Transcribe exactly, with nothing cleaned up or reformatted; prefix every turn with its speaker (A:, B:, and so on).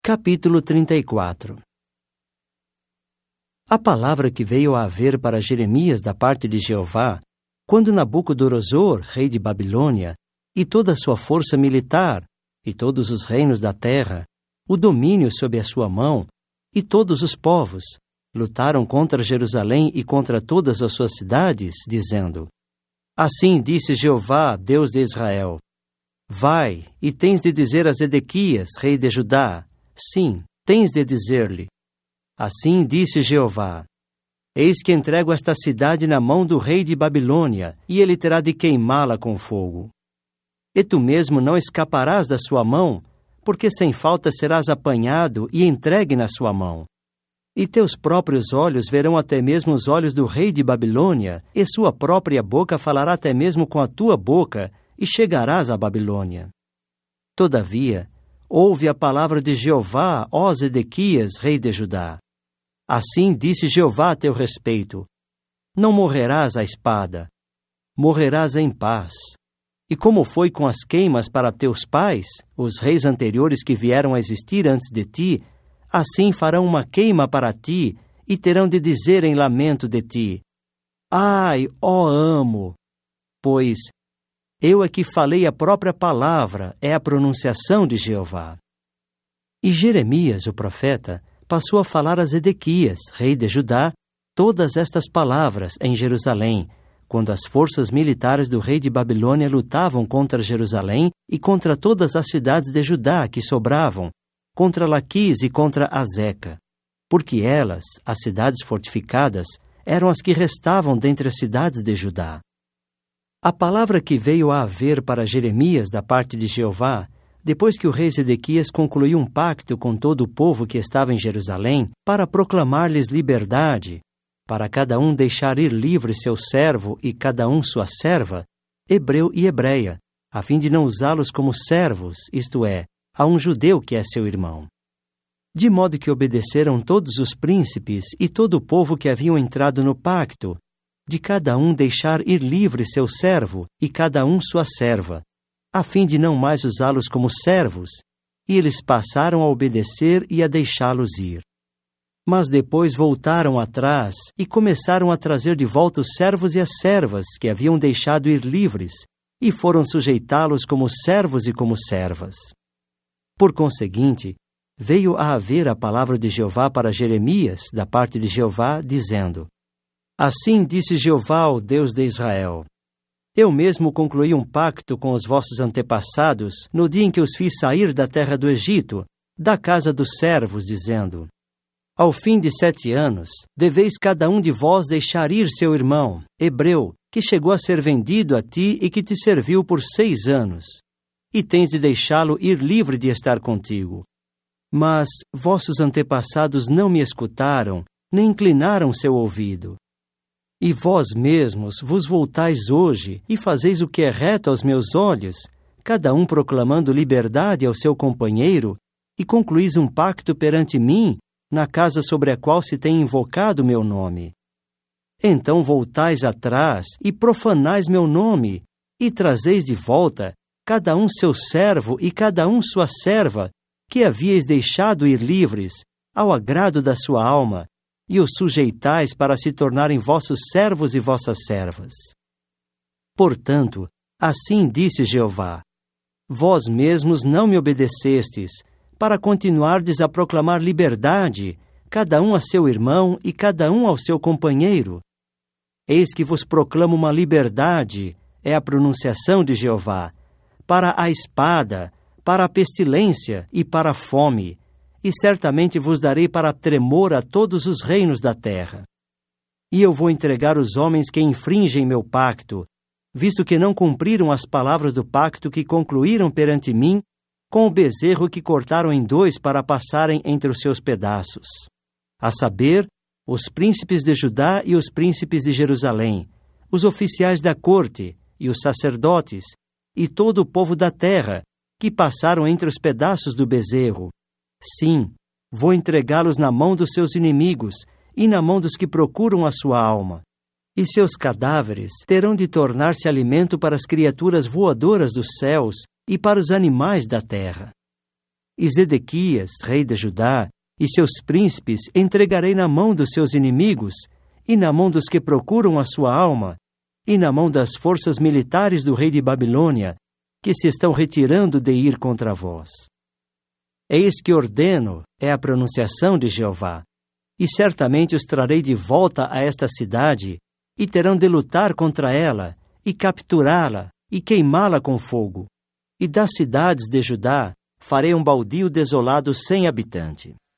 A: Capítulo trinta e quatro. A palavra que veio a haver para Jeremias da parte de Jeová, quando Nabucodonosor, rei de Babilônia, e toda a sua força militar, e todos os reinos da terra, o domínio sob a sua mão, e todos os povos, lutaram contra Jerusalém e contra todas as suas cidades, dizendo: Assim disse Jeová, Deus de Israel: Vai, e tens de dizer a Zedequias, rei de Judá, sim, tens de dizer-lhe: Assim disse Jeová: Eis que entrego esta cidade na mão do rei de Babilônia, e ele terá de queimá-la com fogo. E tu mesmo não escaparás da sua mão, porque sem falta serás apanhado e entregue na sua mão. E teus próprios olhos verão até mesmo os olhos do rei de Babilônia, e sua própria boca falará até mesmo com a tua boca, e chegarás à Babilônia. Todavia, ouve a palavra de Jeová, ó Zedequias, rei de Judá. Assim disse Jeová a teu respeito: Não morrerás à espada, morrerás em paz. E como foi com as queimas para teus pais, os reis anteriores que vieram a existir antes de ti, assim farão uma queima para ti, e terão de dizer em lamento de ti: Ai, ó amo! Pois eu é que falei a própria palavra, é a pronunciação de Jeová. E Jeremias, o profeta, passou a falar a Zedequias, rei de Judá, todas estas palavras em Jerusalém, quando as forças militares do rei de Babilônia lutavam contra Jerusalém e contra todas as cidades de Judá que sobravam, contra Laquis e contra Azeca, porque elas, as cidades fortificadas, eram as que restavam dentre as cidades de Judá. A palavra que veio a haver para Jeremias da parte de Jeová, depois que o rei Zedequias concluiu um pacto com todo o povo que estava em Jerusalém, para proclamar-lhes liberdade, para cada um deixar ir livre seu servo e cada um sua serva, hebreu e hebreia, a fim de não usá-los como servos, isto é, a um judeu que é seu irmão. De modo que obedeceram todos os príncipes e todo o povo que haviam entrado no pacto, de cada um deixar ir livre seu servo e cada um sua serva, a fim de não mais usá-los como servos, e eles passaram a obedecer e a deixá-los ir. Mas depois voltaram atrás e começaram a trazer de volta os servos e as servas que haviam deixado ir livres, e foram sujeitá-los como servos e como servas. Por conseguinte, veio a haver a palavra de Jeová para Jeremias, da parte de Jeová, dizendo: Assim disse Jeová, o Deus de Israel: Eu mesmo concluí um pacto com os vossos antepassados no dia em que os fiz sair da terra do Egito, da casa dos servos, dizendo: Ao fim de sete anos, deveis cada um de vós deixar ir seu irmão, hebreu, que chegou a ser vendido a ti e que te serviu por seis anos, e tens de deixá-lo ir livre de estar contigo. Mas vossos antepassados não me escutaram, nem inclinaram seu ouvido. E vós mesmos vos voltais hoje e fazeis o que é reto aos meus olhos, cada um proclamando liberdade ao seu companheiro, e concluís um pacto perante mim, na casa sobre a qual se tem invocado meu nome. Então voltais atrás e profanais meu nome, e trazeis de volta cada um seu servo e cada um sua serva, que havíeis deixado ir livres, ao agrado da sua alma, e os sujeitais para se tornarem vossos servos e vossas servas. Portanto, assim disse Jeová: Vós mesmos não me obedecestes, para continuardes a proclamar liberdade, cada um a seu irmão e cada um ao seu companheiro. Eis que vos proclamo uma liberdade, é a pronunciação de Jeová, para a espada, para a pestilência e para a fome, e certamente vos darei para tremor a todos os reinos da terra. E eu vou entregar os homens que infringem meu pacto, visto que não cumpriram as palavras do pacto que concluíram perante mim, com o bezerro que cortaram em dois para passarem entre os seus pedaços, a saber, os príncipes de Judá e os príncipes de Jerusalém, os oficiais da corte e os sacerdotes, e todo o povo da terra, que passaram entre os pedaços do bezerro. Sim, vou entregá-los na mão dos seus inimigos e na mão dos que procuram a sua alma. E seus cadáveres terão de tornar-se alimento para as criaturas voadoras dos céus e para os animais da terra. E Zedequias, rei de Judá, e seus príncipes entregarei na mão dos seus inimigos, e na mão dos que procuram a sua alma, e na mão das forças militares do rei de Babilônia, que se estão retirando de ir contra vós. Eis que ordeno, é a pronunciação de Jeová, e certamente os trarei de volta a esta cidade, e terão de lutar contra ela, e capturá-la, e queimá-la com fogo. E das cidades de Judá farei um baldio desolado sem habitante.